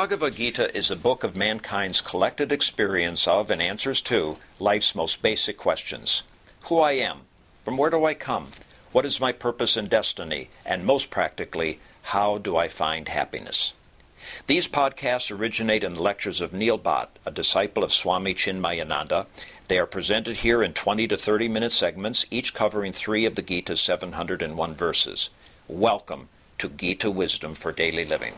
Bhagavad Gita is a book of mankind's collected experience of and answers to life's most basic questions. Who I am, from where do I come, what is my purpose and destiny, and most practically, how do I find happiness? These podcasts originate in the lectures of Neil Bhatt, a disciple of Swami Chinmayananda. They are presented here in 20 to 30-minute segments, each covering 3 of the Gita's 701 verses. Welcome to Gita Wisdom for Daily Living.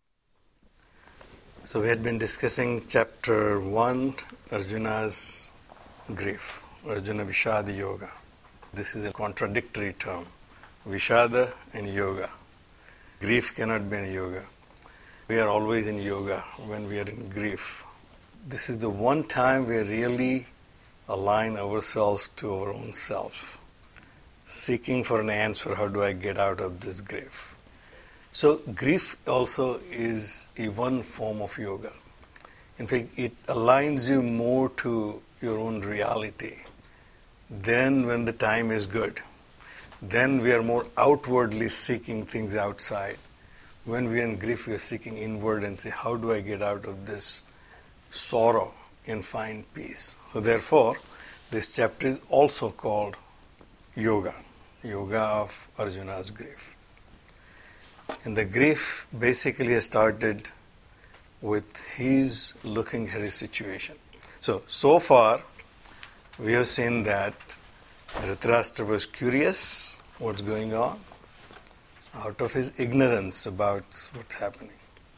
So we had been discussing chapter 1, Arjuna's grief, Arjuna Vishada Yoga. This is a contradictory term, Vishada and Yoga. Grief cannot be in yoga. We are always in yoga when we are in grief. This is the one time we really align ourselves to our own self, seeking for an answer, how do I get out of this grief? So grief also is a one form of yoga. In fact, it aligns you more to your own reality. Then when the time is good, then we are more outwardly seeking things outside. When we are in grief, we are seeking inward and say, how do I get out of this sorrow and find peace? So therefore, this chapter is also called Yoga, Yoga of Arjuna's grief. And the grief basically has started with his looking at his situation. So far, we have seen that Dhritarashtra was curious what's going on out of his ignorance about what's happening.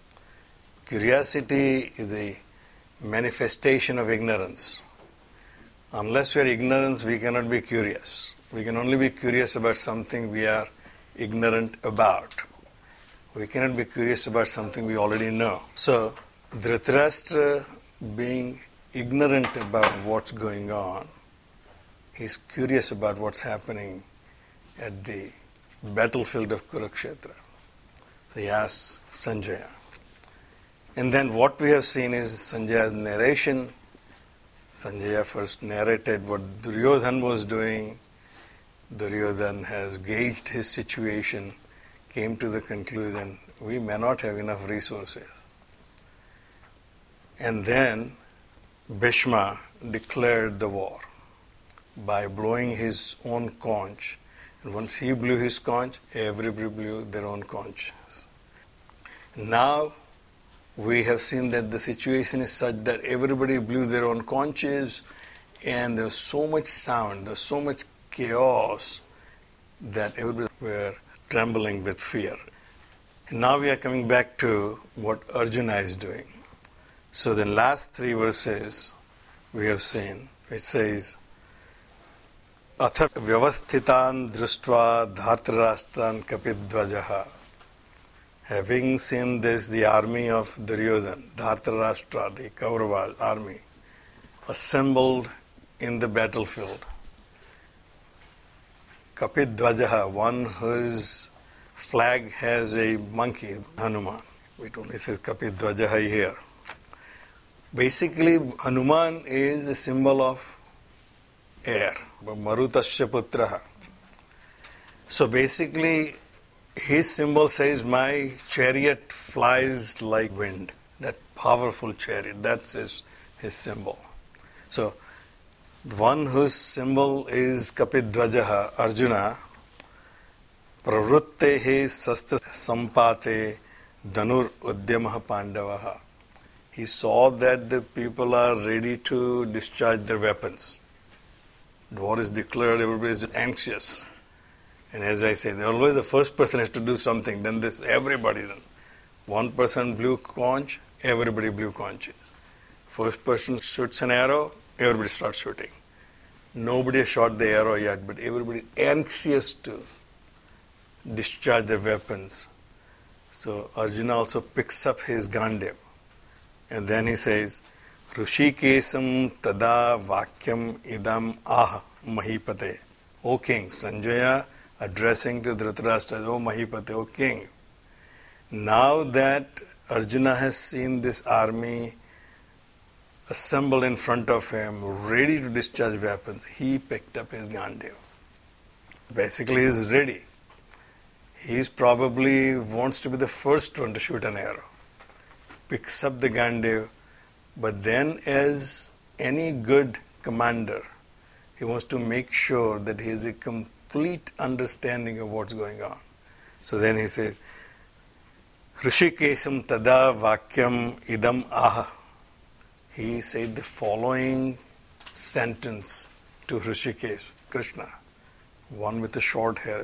Curiosity is a manifestation of ignorance. Unless we are ignorant, we cannot be curious. We can only be curious about something we are ignorant about. We cannot be curious about something we already know. So, Dhritarashtra, being ignorant about what's going on, he's curious about what's happening at the battlefield of Kurukshetra. So he asks Sanjaya. And then what we have seen is Sanjaya's narration. Sanjaya first narrated what Duryodhana was doing. Duryodhana has gauged his situation, came to the conclusion, we may not have enough resources. And then Bhishma declared the war by blowing his own conch. And once he blew his conch, everybody blew their own conches. Now we have seen that the situation is such that everybody blew their own conches, and there was so much sound, there was so much chaos that everybody were trembling with fear. And now we are coming back to what Arjuna is doing. So the last 3 verses we have seen, it says, Atha vyavasthitan društva dhartarashtran kapidvajaha. Having seen this, the army of Duryodhana, Dhartarashtra, the Kaurava army, assembled in the battlefield. Kapidvajaha, one whose flag has a monkey, Hanuman. It only says Kapidvajaha here. Basically, Hanuman is a symbol of air, Marutasya Putraha. So basically, his symbol says, my chariot flies like wind. That powerful chariot, that's his symbol. So, the one whose symbol is Kapidvajaha, Arjuna, pravrittehe sastra sampate dhanur udyamaha pandavaha. He saw that the people are ready to discharge their weapons. The war is declared, everybody is anxious. And as I say, always the first person has to do something, then everybody then. One person blew conch, everybody blew conches. First person shoots an arrow, everybody starts shooting. Nobody has shot the arrow yet, but everybody anxious to discharge their weapons. So Arjuna also picks up his Gandiv. And then he says, Rushikesam tada vakyam idam ah mahipate. O king, Sanjaya addressing to Dhritarashtra, O Mahipate, O king. Now that Arjuna has seen this army assembled in front of him, ready to discharge weapons, he picked up his Gandiv. Basically, he is ready. He probably wants to be the first one to shoot an arrow. picks up the Gandiv, but then as any good commander, he wants to make sure that he has a complete understanding of what's going on. So then he says, Hrishikesham tada vakyam idam aha. He said the following sentence to Hrishikesh, Krishna, one with the short hair.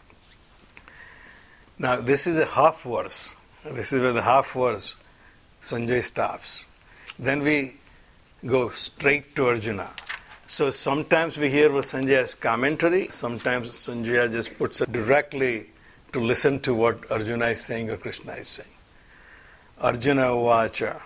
Now this is a half verse. This is where the half verse Sanjay stops. Then we go straight to Arjuna. So sometimes we hear Sanjay's commentary, sometimes Sanjaya just puts it directly to listen to what Arjuna is saying or Krishna is saying. Arjuna uvacha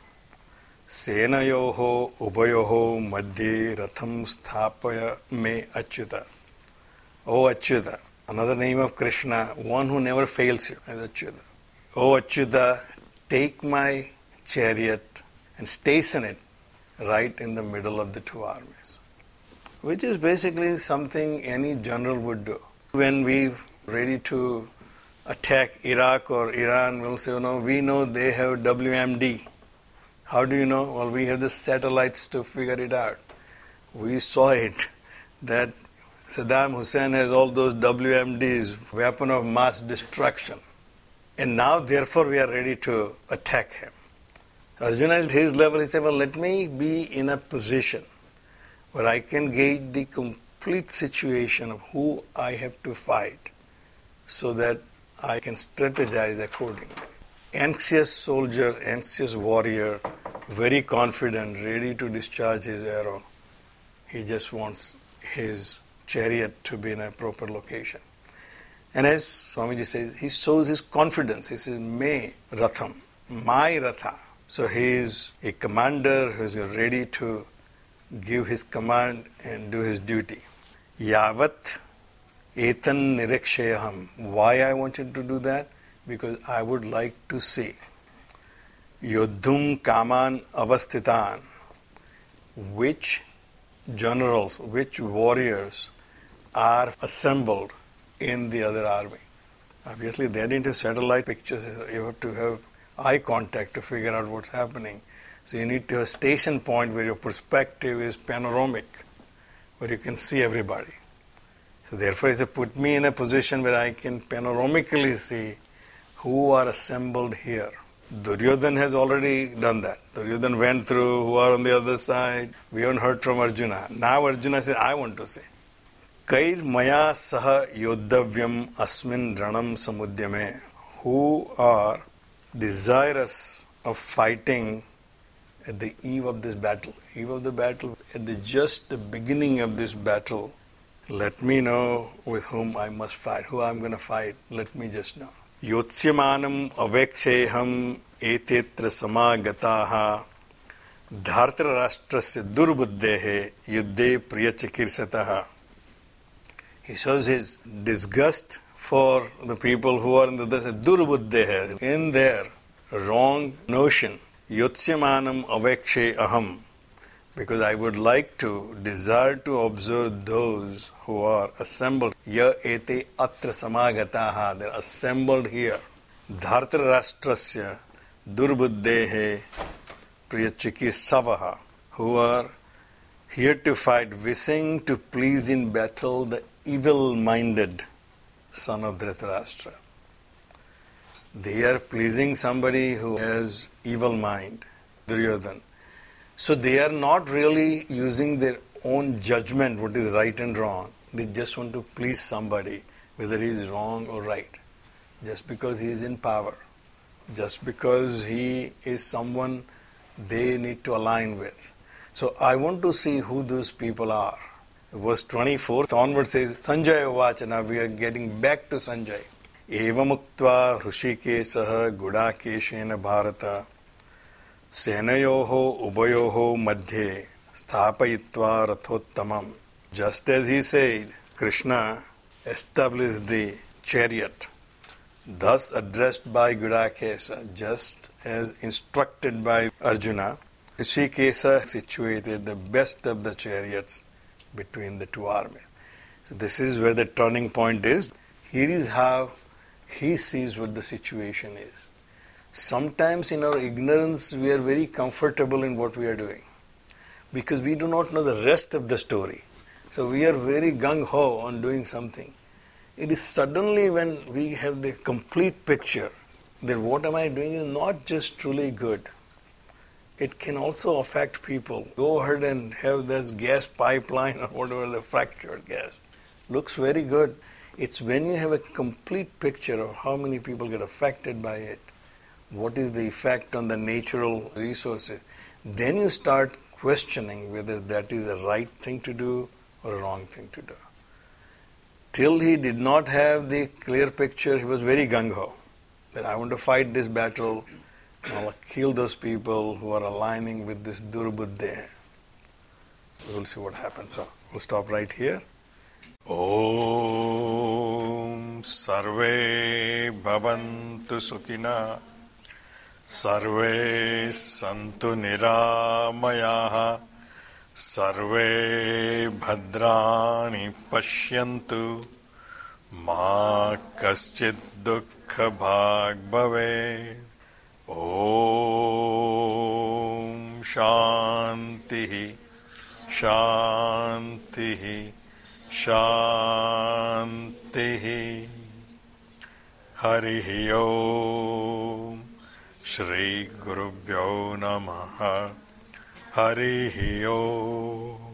senayoho ubayoho madhye ratham sthapaya me achyuta. O Achyuta, another name of Krishna, one who never fails you, is Achyuta. O Achyuta, take my chariot and station it right in the middle of the two armies. Which is basically something any general would do. When we're ready to attack Iraq or Iran, we'll say, we know they have WMD. How do you know? Well, we have the satellites to figure it out. We saw it, that Saddam Hussein has all those WMDs, weapon of mass destruction. And now, therefore, we are ready to attack him. Arjuna at his level, he said, let me be in a position where I can gauge the complete situation of who I have to fight so that I can strategize accordingly. Anxious soldier, anxious warrior, very confident, ready to discharge his arrow. He just wants his chariot to be in a proper location. And as Swamiji says, he shows his confidence. He says, me ratham, my ratha. So he is a commander who is ready to give his command and do his duty. Yavat etan nirikshayaham. Why I wanted to do that? Because I would like to see Yodhum Kaman Avasthitan, which generals, which warriors are assembled in the other army. Obviously, they didn't have satellite pictures. You have to have eye contact to figure out what's happening. So you need to have a station point where your perspective is panoramic, where you can see everybody. So therefore, he said, put me in a position where I can panoramically see who are assembled here. Duryodhan has already done that. Duryodhan went through who are on the other side. We haven't heard from Arjuna. Now Arjuna says, I want to see. Kair maya saha yodhavyam asmin ranam samudyame. Who are desirous of fighting at the eve of this battle. Eve of the battle, at just the beginning of this battle, let me know with whom I must fight, who I'm going to fight. Let me just know. Yotsymanam aveksheham etetra samagataha dhartarashtrasya durbuddhehe yuddhe priyachikirsataha. He shows his disgust for the people who are in the durbuddhehe, in their wrong notion. Yotsymanam avekshe aham. Because I would like to, desire to observe those who are assembled. Ya ete atra samagataha. They are assembled here. Dhartarashtrasya durbuddhehe priyachikisavaha. Who are here to fight, wishing to please in battle the evil-minded son of Dhritarashtra. They are pleasing somebody who has evil mind, Duryodhan. So they are not really using their own judgment, what is right and wrong. They just want to please somebody, whether he is wrong or right. Just because he is in power. Just because he is someone they need to align with. So I want to see who those people are. Verse 24 onward says, Sanjaya Uvacha. Now we are getting back to Sanjay. Evamuktva Hrishikesah Gudakeshena Bharata Senayoho Ubayoho Madhye Sthapayitva Rathottamam. Just as he said, Krishna established the chariot, thus addressed by Gudakesha, just as instructed by Arjuna, Hrishikesha situated the best of the chariots between the two armies. So this is where the turning point is. Here is how he sees what the situation is. Sometimes in our ignorance we are very comfortable in what we are doing because we do not know the rest of the story. So we are very gung-ho on doing something. It is suddenly when we have the complete picture that what am I doing is not just truly good. It can also affect people. Go ahead and have this gas pipeline or whatever, the fractured gas. Looks very good. It's when you have a complete picture of how many people get affected by it, what is the effect on the natural resources, then you start questioning whether that is the right thing to do or a wrong thing to do. Till he did not have the clear picture, he was very gung-ho, that I want to fight this battle, I'll kill those people who are aligning with this durbuddhe. We'll see what happens. So we'll stop right here. Om Sarve Bhavantu Sukhina Sarve Santu Niramayaha Sarve Bhadrani Pashyantu Ma Kaschid Dukkha Bhag Bhave. Om Shantihi Shantihi Shantihi. Harihi Om. Shri Gurubhyo Namaha. Harihi Om.